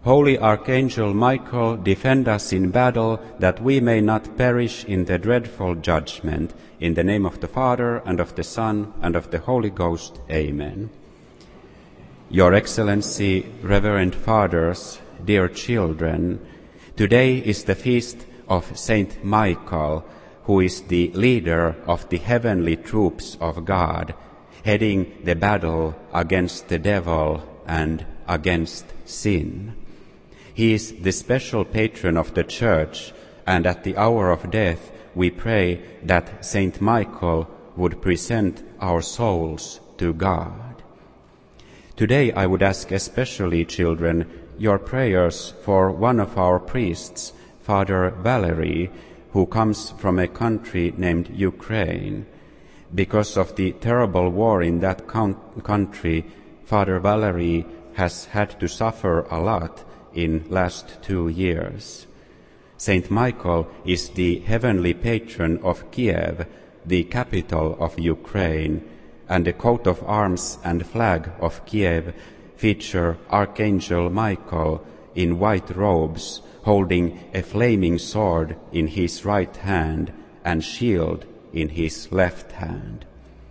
Holy Archangel Michael, defend us in battle, that we may not perish in the dreadful judgment. In the name of the Father, and of the Son, and of the Holy Ghost. Amen. Your Excellency, Reverend Fathers, dear children, today is the feast of Saint Michael, who is the leader of the heavenly troops of God, heading the battle against the devil and against sin. He is the special patron of the Church, and at the hour of death we pray that Saint Michael would present our souls to God. Today I would ask especially, children, your prayers for one of our priests, Father Valery, who comes from a country named Ukraine. Because of the terrible war in that country, Father Valery has had to suffer a lot in last 2 years. Saint Michael is the heavenly patron of Kiev, the capital of Ukraine, and the coat of arms and flag of Kiev feature Archangel Michael in white robes, holding a flaming sword in his right hand and shield in his left hand.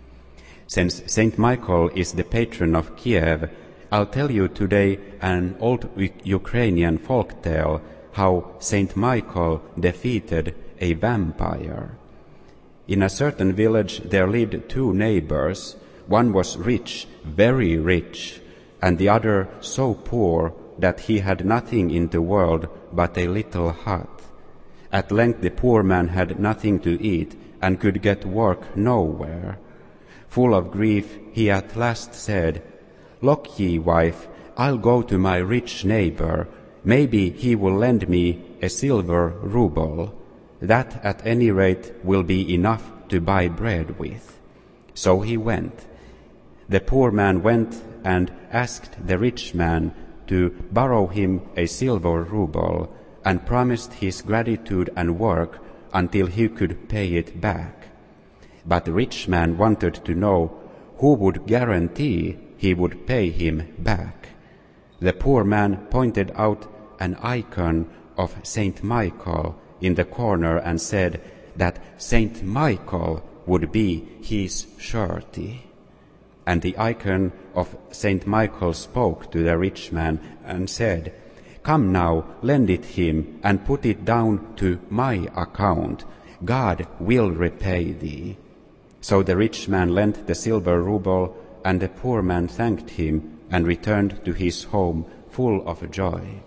Since Saint Michael is the patron of Kiev, I'll tell you today an old Ukrainian folk tale how Saint Michael defeated a vampire. In a certain village there lived 2 neighbors. One was rich, very rich, and the other so poor that he had nothing in the world but a little hut. At length the poor man had nothing to eat and could get work nowhere. Full of grief, he at last said, "Look ye, wife, I'll go to my rich neighbor. Maybe he will lend me a silver ruble. That at any rate will be enough to buy bread with." So he went. The poor man went and asked the rich man to borrow him a silver ruble, and promised his gratitude and work until he could pay it back. But the rich man wanted to know who would guarantee he would pay him back. The poor man pointed out an icon of Saint Michael in the corner and said that Saint Michael would be his surety. And the icon of Saint Michael spoke to the rich man and said, "Come now, lend it him, and put it down to my account. God will repay thee." So the rich man lent the silver ruble, and the poor man thanked him and returned to his home full of joy.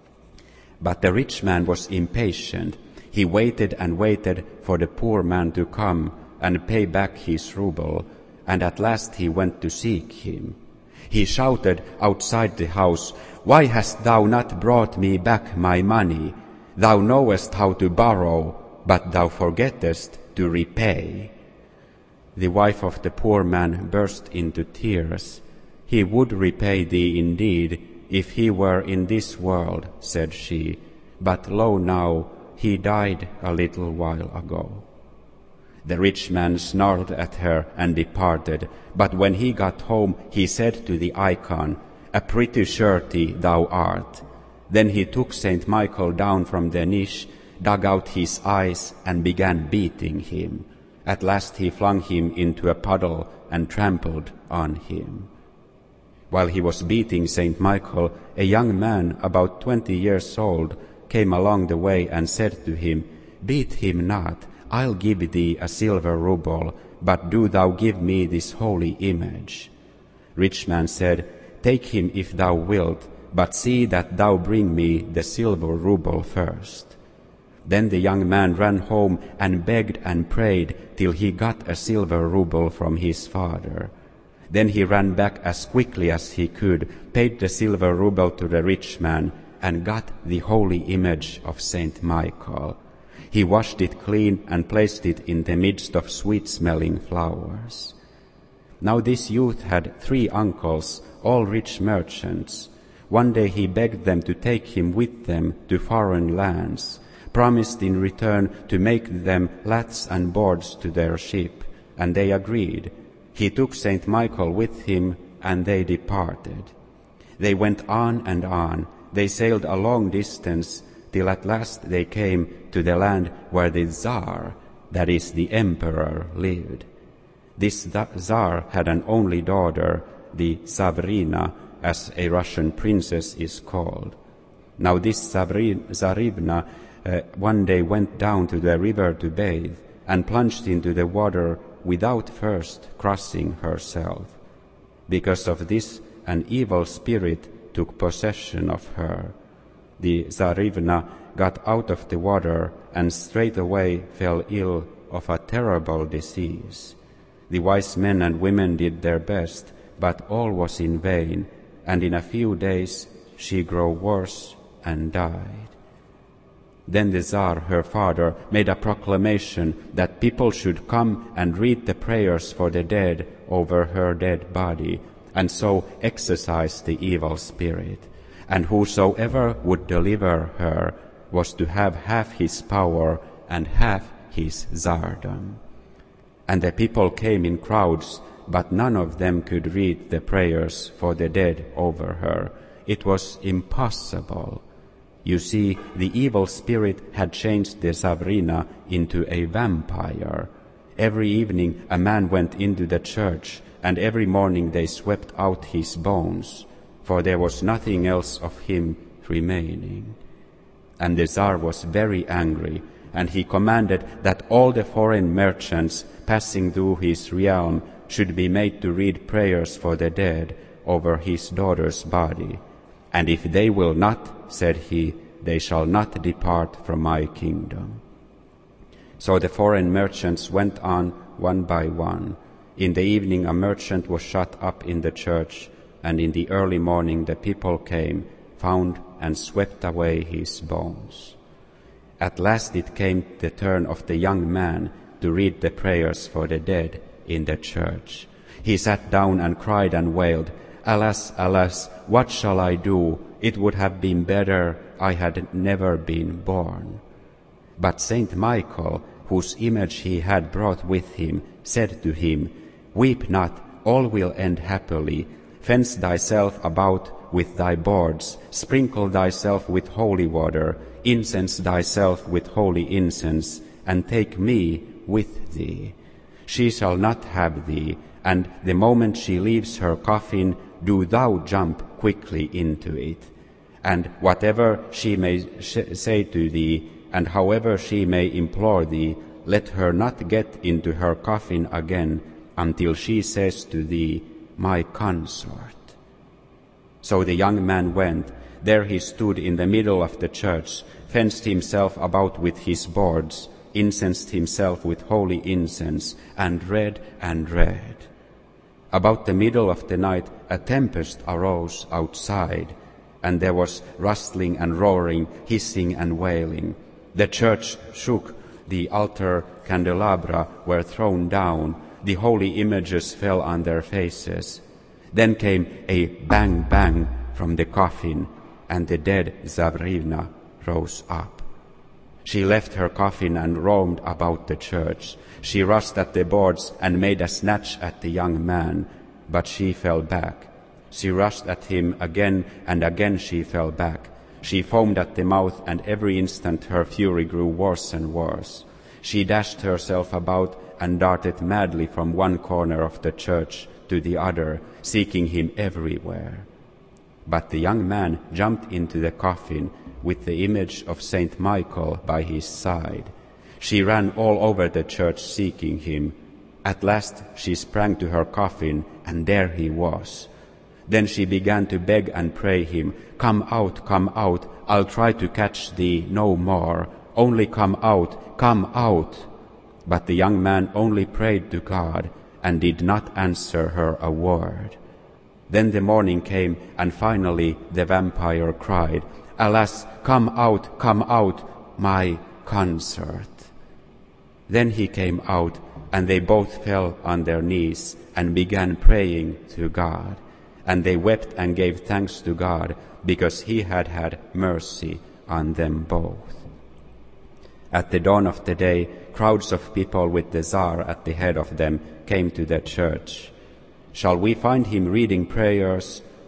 But the rich man was impatient. He waited and waited for the poor man to come and pay back his ruble, and at last he went to seek him. He shouted outside the house, "Why hast thou not brought me back my money? Thou knowest how to borrow, but thou forgettest to repay." The wife of the poor man burst into tears. "He would repay thee indeed, if he were in this world," said she, "but lo now, he died a little while ago." The rich man snarled at her and departed, but when he got home he said to the icon, "A pretty surety thou art." Then he took Saint Michael down from the niche, dug out his eyes, and began beating him. At last he flung him into a puddle and trampled on him. While he was beating Saint Michael, a young man about 20 years old came along the way and said to him, "Beat him not, I'll give thee a silver ruble, but do thou give me this holy image." Rich man said, "Take him if thou wilt, but see that thou bring me the silver ruble first." Then the young man ran home and begged and prayed till he got a silver ruble from his father. Then he ran back as quickly as he could, paid the silver ruble to the rich man, and got the holy image of Saint Michael. He washed it clean and placed it in the midst of sweet-smelling flowers. Now this youth had 3 uncles, all rich merchants. One day he begged them to take him with them to foreign lands, promised in return to make them laths and boards to their ship, and they agreed. He took Saint Michael with him, and they departed. They went on and on, they sailed a long distance, till at last they came to the land where the Tsar, that is, the emperor, lived. This Tsar had an only daughter, the Tsavrina, as a Russian princess is called. Now this Tsarivna one day went down to the river to bathe, and plunged into the water without first crossing herself. Because of this, an evil spirit took possession of her. The Tsarivna got out of the water and straightway fell ill of a terrible disease. The wise men and women did their best, but all was in vain, and in a few days she grew worse and died. Then the Tsar, her father, made a proclamation that people should come and read the prayers for the dead over her dead body, and so exorcise the evil spirit. And whosoever would deliver her was to have half his power and half his tsardom. And the people came in crowds, but none of them could read the prayers for the dead over her. It was impossible. You see, the evil spirit had changed the Tsavrina into a vampire. Every evening a man went into the church, and every morning they swept out his bones, for there was nothing else of him remaining. And the Tsar was very angry, and he commanded that all the foreign merchants passing through his realm should be made to read prayers for the dead over his daughter's body. And if they will not, said he, they shall not depart from my kingdom. So the foreign merchants went on one by one. In the evening a merchant was shut up in the church, and in the early morning the people came, found and swept away his bones. At last it came the turn of the young man to read the prayers for the dead in the church. He sat down and cried and wailed, "Alas, alas, what shall I do? It would have been better I had never been born." But Saint Michael, whose image he had brought with him, said to him, "Weep not, all will end happily. Fence thyself about with thy boards, sprinkle thyself with holy water, incense thyself with holy incense, and take me with thee. She shall not have thee, and the moment she leaves her coffin, do thou jump quickly into it. And whatever she may say to thee, and however she may implore thee, let her not get into her coffin again until she says to thee, my consort." So the young man went. There he stood in the middle of the church, fenced himself about with his boards, incensed himself with holy incense, and read and read. About the middle of the night a tempest arose outside, and there was rustling and roaring, hissing and wailing. The church shook, the altar candelabra were thrown down, the holy images fell on their faces. Then came a bang bang from the coffin, and the dead Tsavrivna rose up. She left her coffin and roamed about the church. She rushed at the boards and made a snatch at the young man, but she fell back. She rushed at him again, and again she fell back. She foamed at the mouth, and every instant her fury grew worse and worse. She dashed herself about and darted madly from one corner of the church to the other, seeking him everywhere. But the young man jumped into the coffin with the image of Saint Michael by his side. She ran all over the church seeking him. At last she sprang to her coffin, and there he was. Then she began to beg and pray him, come out, I'll try to catch thee no more. Only come out, come out." But the young man only prayed to God and did not answer her a word. Then the morning came, and finally the vampire cried, "Alas, come out, my consort." Then he came out, and they both fell on their knees and began praying to God. And they wept and gave thanks to God, because he had had mercy on them both. At the dawn of the day, crowds of people with the Tsar at the head of them came to the church. "Shall we find him reading prayers,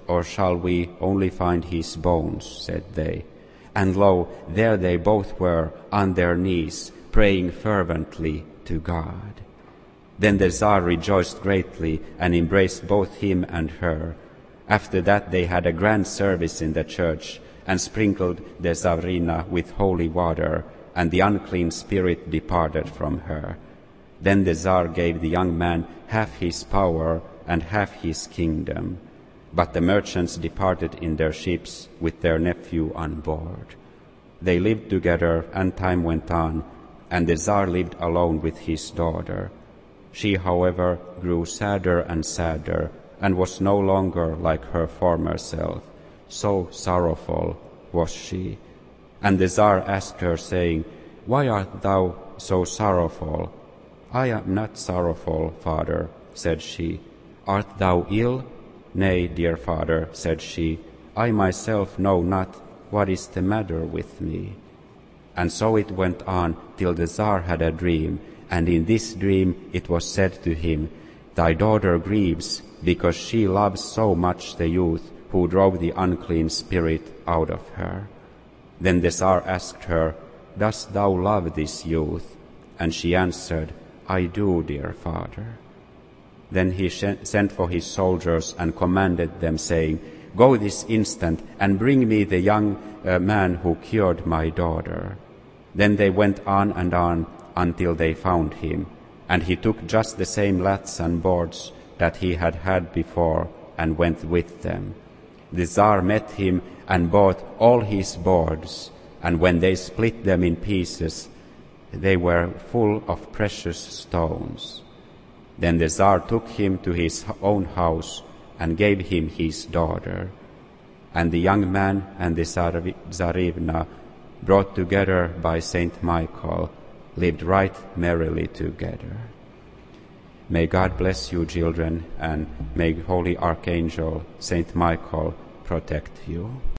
or shall we only find his bones? Said they. And lo, there they both were on their knees, praying fervently to God. Then the Tsar rejoiced greatly and embraced both him and her. After that they had a grand service in the church and sprinkled the Tsarina with holy water, and the unclean spirit departed from her. Then the Tsar gave the young man half his power and half his kingdom. But the merchants departed in their ships with their nephew on board. They lived together, and time went on, and the Tsar lived alone with his daughter. She, however, grew sadder and sadder, and was no longer like her former self. So sorrowful was she. And the Tsar asked her, saying, "Why art thou so sorrowful?" "I am not sorrowful, father," said she. "Art thou ill?" "Nay, dear father," said she, "I myself know not what is the matter with me." And so it went on till the Tsar had a dream, and in this dream it was said to him, "Thy daughter grieves, because she loves so much the youth who drove the unclean spirit out of her." Then the Tsar asked her, "Dost thou love this youth?" And she answered, "I do, dear father." Then he sent for his soldiers and commanded them, saying, "Go this instant and bring me the young man who cured my daughter." Then they went on and on until they found him, and he took just the same laths and boards that he had had before and went with them. The Tsar met him and bought all his boards, and when they split them in pieces, they were full of precious stones. Then the Tsar took him to his own house and gave him his daughter. And the young man and the Tsarivna, brought together by Saint Michael, lived right merrily together. May God bless you, children, and may Holy Archangel Saint Michael protect you.